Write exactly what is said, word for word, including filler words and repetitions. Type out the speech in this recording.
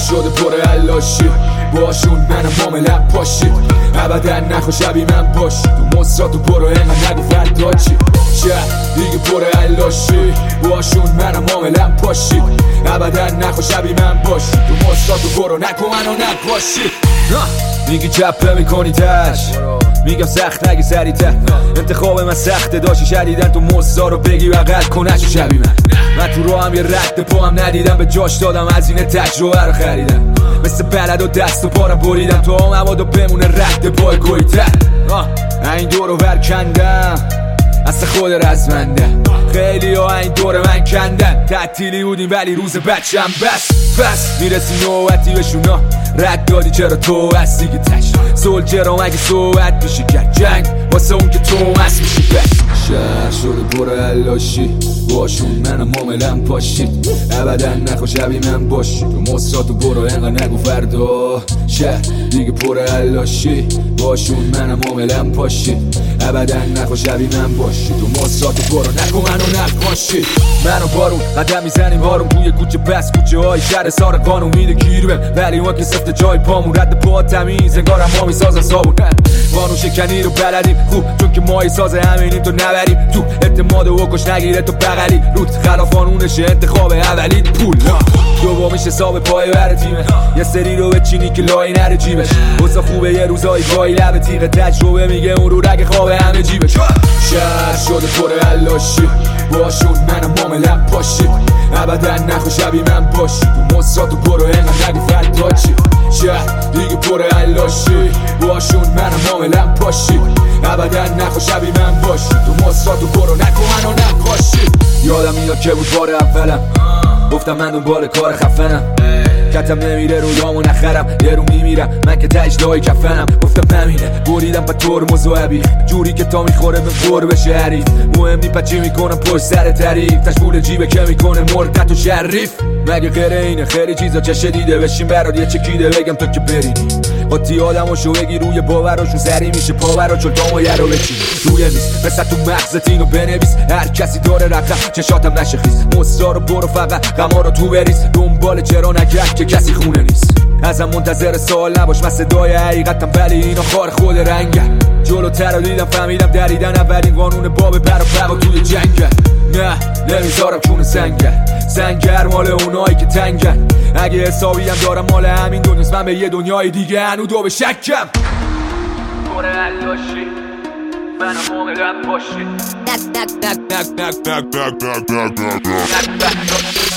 شده پر علاشی باشون منم معاملم پاشی ابدا نخوا شبیه من باشی تو مصراتو برو اینقدر نگو فردا چی شهر دیگه پر علاشی باشون منم معاملم پاشی ابدا نخوا شبیه من باشی تو مصراتو برو نکن منو نپاشی میگی چپه میکنی تش میگم سخت نگی سریع‌تر انتخاب من سخته داشتی شدیدن تو مصدا رو بگی بغل کنش و شبیه من من تو رو هم یه رد پا هم ندیدم به جاش دادم از این تجربه رو خریدم مثل بلد و دست و پارم بریدم تو هم مبادا بمونه رد پای گویتر این دور رو برکندم اصلا خود رزمنده خیلی ها این دور من کندن تعطیلی بودیم ولی روز بچم بس بس میرسی نوبتی بهشونا رد دادی چرا تو هستی که تش سولجرام اگه صحبت میشه کرد جنگ واسه اون که تو مست میشی بس شهر شده پر علاشی باشون منم معاملم پاشی ابدا نخوا شبیه من باشی تو مصراتو برو اینقدر نگو فردا شهر دیگه پر علاشی باشون منم معاملم پاشی ابدا نخوا شبیه من باشی تو مصراتو برو نکن منو نپاشی منو بارون قدم میزنیم بارون توی کوچه پس کوچه های شهر سار قانون میده گیر بهم ولی اون که سفت جای پامون رد پا تمیز انگارم ما میسازن صابون قانون شکنی رو بلدیم خوب چون که مایی سازه همینیم تو نبریم تو اعتماد و کش نگیره تو بغلی روت خلاف قانونشه انتخاب اولی پول دومیش حساب پای بر تیمه یه سری رو بچینی که لای نره جیبش واسه خوبه یه روزایی گاهی لب تیغ تجربه میگه اون رو رگ خواب همه جیبش شهر شده پر علاشی باشون منم معاملم پاشی ابدا نخوا شبیه من باشی تو مصراتو برو اینقدر نگو فردا چی شهر دیگه پر علاشی باشون منم معاملم پاشی ابدا نخوا شبیه من باشی تو مصراتو برو نکن منو نپاشی یادم میاد که بود بار اولم گفتم من دنبال کار خفنم کتم نمیره رویامو نخرم یه رو میمیرم من که تجدهای کفنم گفتم نمینه بریدم با ترمز و عبیخ جوری که تا میخوره به خور بشه حریف مهم نی پچی میکنم پشت سر تعریف تشبول جیبه که میکنه مرتت و شریف مگه غیر اینه خیلی چیزا چشه دیده بشین برات یه چکیده بگم تو که برینی قاطی آدماشو بگی روی باوراشون سری میشه پاورا چون تا یه رو بچینی روی میز مثل تو مغزت اینو بنویس هر کسی داره رقم چشاتم نشه خیز مصرا رو برو فقط غما رو تو بریز دنبال چرا نگرد که کسی خونه نیست ازم منتظر سوال نباش من صدای حقیقتم ولی اینا خار خود رنگن جلوتر رو دیدم فهمیدم دریدن اولین قانون باب بر و بقا توی جنگن نه نمیذارم کون سنگر سنگر مال اونایی که تنگن اگه حسابی هم دارم مال همین دنیاست من به یه دنیای دیگه هنو دو به شکم پر علاشی منم معاملم پاشی